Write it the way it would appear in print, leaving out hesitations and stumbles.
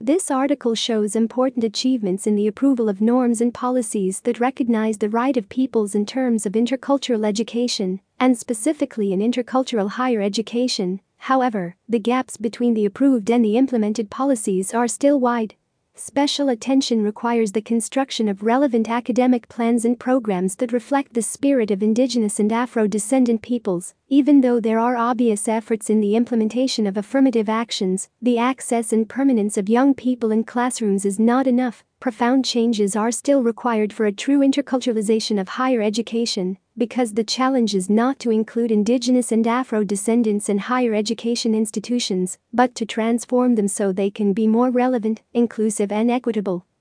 This article shows important achievements in the approval of norms and policies that recognize the right of peoples in terms of intercultural education, and specifically in intercultural higher education. However, the gaps between the approved and the implemented policies are still wide. Special attention requires the construction of relevant academic plans and programs that reflect the spirit of indigenous and Afro-descendant peoples. Even though there are obvious efforts in the implementation of affirmative actions, the access and permanence of young people in classrooms is not enough. Profound changes are still required for a true interculturalization of higher education, because the challenge is not to include indigenous and Afro-descendants in higher education institutions, but to transform them so they can be more relevant, inclusive and equitable.